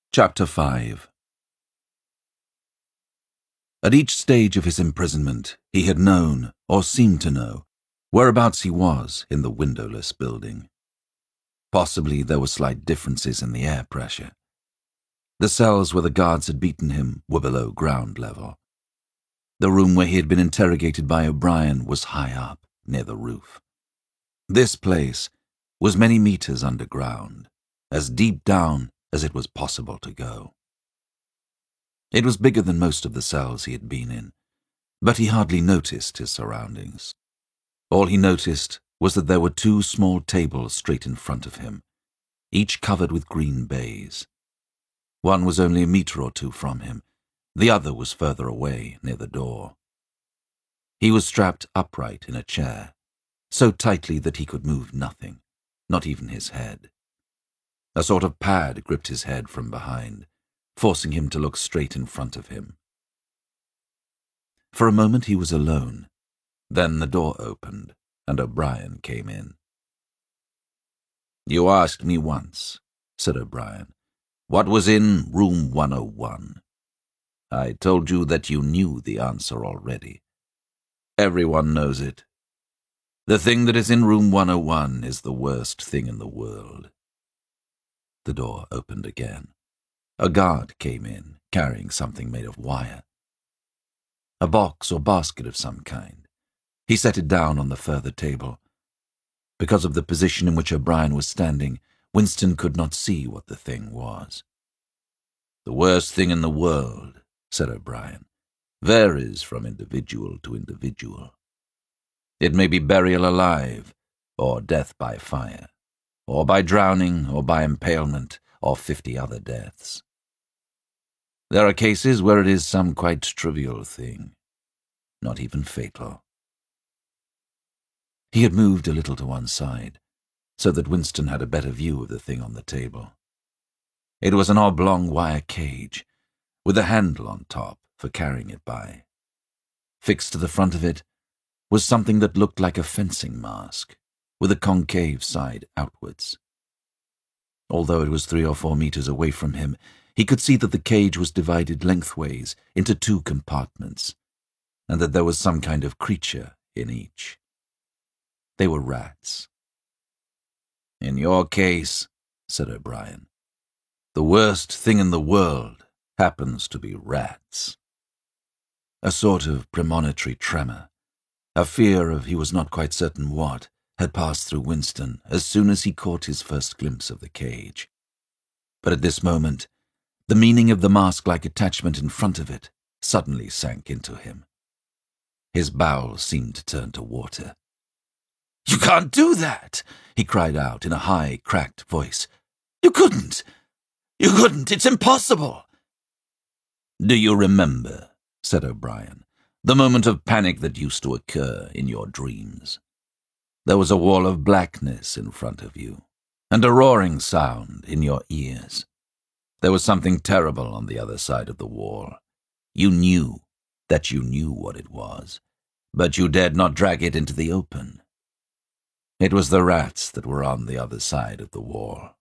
Chapter 5. At each stage of his imprisonment, he had known, or seemed to know, whereabouts he was in the windowless building. Possibly there were slight differences in the air pressure. The cells where the guards had beaten him were below ground level. The room where he had been interrogated by O'Brien was high up, near the roof. This place was many meters underground, as deep down as it was possible to go. It was bigger than most of the cells he had been in, but he hardly noticed his surroundings. All he noticed was that there were two small tables straight in front of him, each covered with green baize. One was only a meter or two from him, the other was further away, near the door. He was strapped upright in a chair, so tightly that he could move nothing, not even his head. A sort of pad gripped his head from behind, forcing him to look straight in front of him. For a moment he was alone. Then the door opened, and O'Brien came in. "You asked me once," said O'Brien, "what was in room 101. I told you that you knew the answer already. Everyone knows it. The thing that is in room 101 is the worst thing in the world." The door opened again. A guard came in, carrying something made of wire. A box or basket of some kind. He set it down on the further table. Because of the position in which O'Brien was standing, Winston could not see what the thing was. "The worst thing in the world," said O'Brien, "varies from individual to individual. It may be burial alive, or death by fire, or by drowning, or by impalement, or 50 other deaths. There are cases where it is some quite trivial thing, not even fatal." He had moved a little to one side, so that Winston had a better view of the thing on the table. It was an oblong wire cage, with a handle on top for carrying it by. Fixed to the front of it was something that looked like a fencing mask, with a concave side outwards. Although it was 3 or 4 meters away from him, he could see that the cage was divided lengthways into 2 compartments, and that there was some kind of creature in each. They were rats. "In your case," said O'Brien, "the worst thing in the world happens to be rats." A sort of premonitory tremor, a fear of he was not quite certain what, had passed through Winston as soon as he caught his first glimpse of the cage. But at this moment, the meaning of the mask-like attachment in front of it suddenly sank into him. His bowels seemed to turn to water. "You can't do that!" he cried out in a high, cracked voice. "You couldn't! You couldn't! It's impossible!" "Do you remember," said O'Brien, "the moment of panic that used to occur in your dreams? There was a wall of blackness in front of you, and a roaring sound in your ears. There was something terrible on the other side of the wall. You knew that you knew what it was, but you dared not drag it into the open. It was the rats that were on the other side of the wall."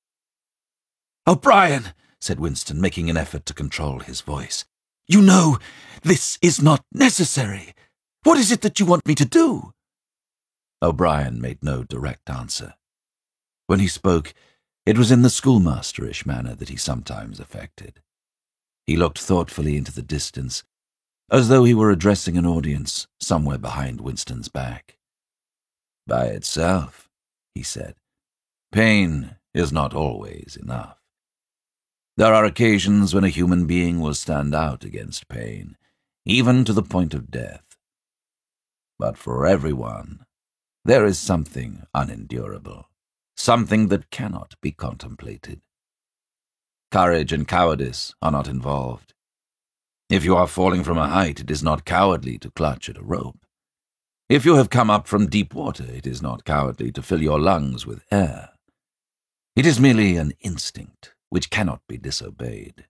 "O'Brien," said Winston, making an effort to control his voice, "you know this is not necessary. What is it that you want me to do?" O'Brien made no direct answer. When he spoke, it was in the schoolmasterish manner that he sometimes affected. He looked thoughtfully into the distance, as though he were addressing an audience somewhere behind Winston's back. "By itself," he said, "pain is not always enough. There are occasions when a human being will stand out against pain, even to the point of death. But for everyone, there is something unendurable, something that cannot be contemplated. Courage and cowardice are not involved. If you are falling from a height, it is not cowardly to clutch at a rope. If you have come up from deep water, it is not cowardly to fill your lungs with air. It is merely an instinct which cannot be disobeyed.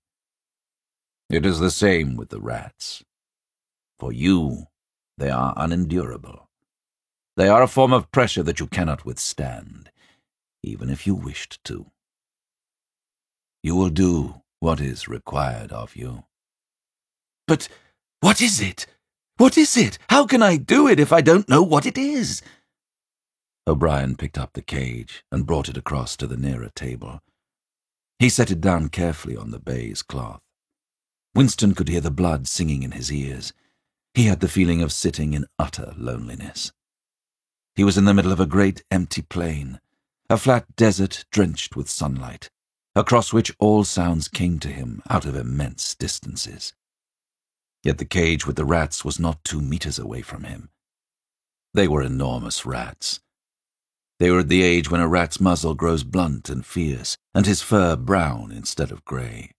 It is the same with the rats. For you, they are unendurable. They are a form of pressure that you cannot withstand, even if you wished to. You will do what is required of you. But what is it? What is it? How can I do it if I don't know what it is? O'Brien picked up the cage and brought it across to the nearer table. He set it down carefully on the baize cloth. Winston could hear the blood singing in his ears. He had the feeling of sitting in utter loneliness. He was in the middle of a great empty plain, a flat desert drenched with sunlight, across which all sounds came to him out of immense distances. Yet the cage with the rats was not 2 meters away from him. They were enormous rats. They were at the age when a rat's muzzle grows blunt and fierce, and his fur brown instead of grey.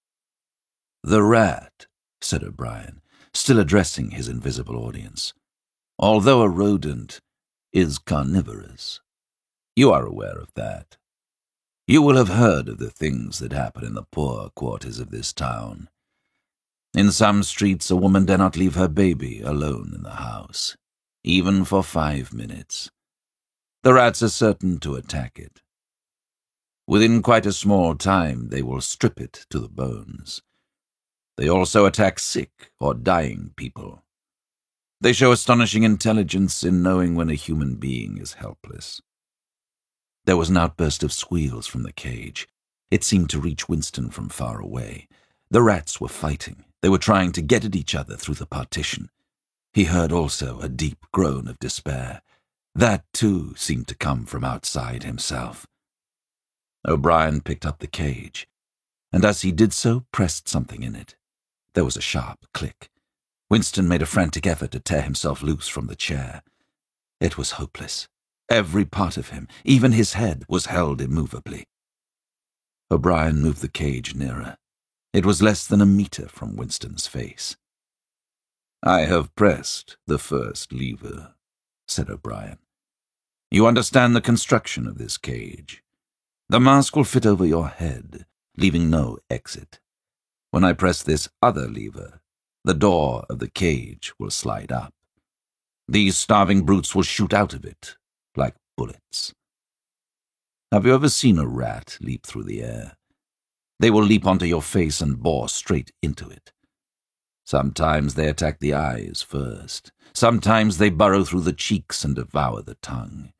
"The rat," said O'Brien, still addressing his invisible audience, "although a rodent, is carnivorous. You are aware of that. You will have heard of the things that happen in the poor quarters of this town. In some streets a woman dare not leave her baby alone in the house, even for 5 minutes. The rats are certain to attack it. Within quite a small time they will strip it to the bones. They also attack sick or dying people. They show astonishing intelligence in knowing when a human being is helpless." There was an outburst of squeals from the cage. It seemed to reach Winston from far away. The rats were fighting. They were trying to get at each other through the partition. He heard also a deep groan of despair. That, too, seemed to come from outside himself. O'Brien picked up the cage, and as he did so, pressed something in it. There was a sharp click. Winston made a frantic effort to tear himself loose from the chair. It was hopeless. Every part of him, even his head, was held immovably. O'Brien moved the cage nearer. It was less than a meter from Winston's face. "I have pressed the first lever," said O'Brien. "You understand the construction of this cage. The mask will fit over your head, leaving no exit. When I press this other lever, the door of the cage will slide up. These starving brutes will shoot out of it like bullets. Have you ever seen a rat leap through the air? They will leap onto your face and bore straight into it. Sometimes they attack the eyes first. Sometimes they burrow through the cheeks and devour the tongue."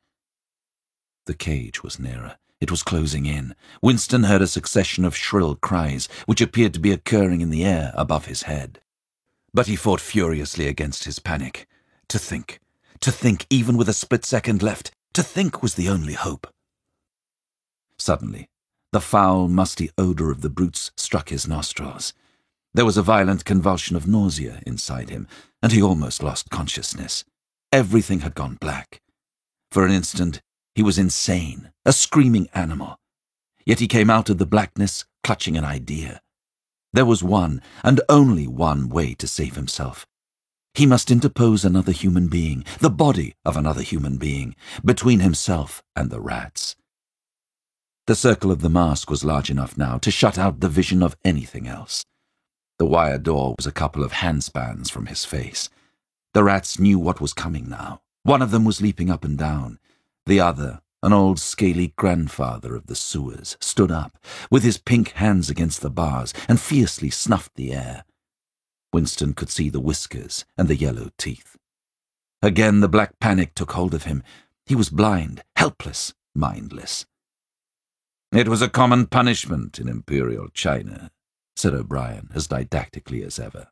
The cage was nearer. It was closing in. Winston heard a succession of shrill cries, which appeared to be occurring in the air above his head. But he fought furiously against his panic. To think even with a split second left, to think was the only hope. Suddenly, the foul, musty odor of the brutes struck his nostrils. There was a violent convulsion of nausea inside him, and he almost lost consciousness. Everything had gone black. For an instant, he was insane, a screaming animal. Yet he came out of the blackness clutching an idea. There was one, and only one, way to save himself. He must interpose another human being, the body of another human being, between himself and the rats. The circle of the mask was large enough now to shut out the vision of anything else. The wire door was a couple of handspans from his face. The rats knew what was coming now. One of them was leaping up and down. The other, an old scaly grandfather of the sewers, stood up, with his pink hands against the bars, and fiercely snuffed the air. Winston could see the whiskers and the yellow teeth. Again the black panic took hold of him. He was blind, helpless, mindless. "It was a common punishment in Imperial China," said O'Brien, as didactically as ever.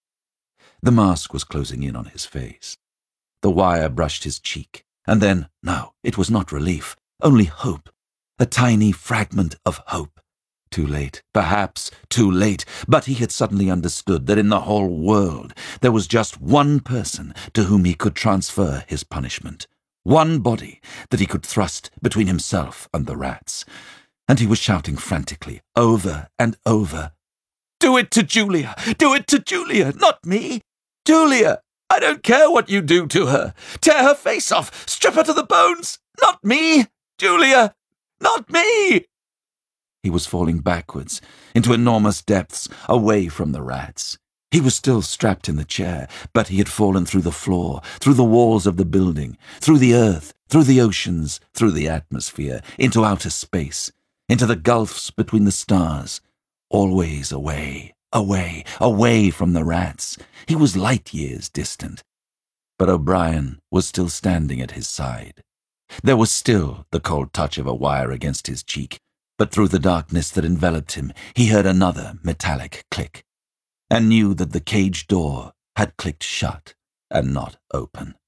The mask was closing in on his face. The wire brushed his cheek, and then, no, it was not relief, only hope, a tiny fragment of hope. Too late, perhaps too late, but he had suddenly understood that in the whole world there was just one person to whom he could transfer his punishment, one body that he could thrust between himself and the rats. And he was shouting frantically, over and over, "Do it to Julia! Do it to Julia! Not me! Julia! I don't care what you do to her! Tear her face off! Strip her to the bones! Not me! Julia! Not me!" He was falling backwards, into enormous depths, away from the rats. He was still strapped in the chair, but he had fallen through the floor, through the walls of the building, through the earth, through the oceans, through the atmosphere, into outer space, into the gulfs between the stars, always away, away from the rats. He was light years distant. But O'Brien was still standing at his side. There was still the cold touch of a wire against his cheek, but through the darkness that enveloped him, he heard another metallic click, and knew that the cage door had clicked shut and not open.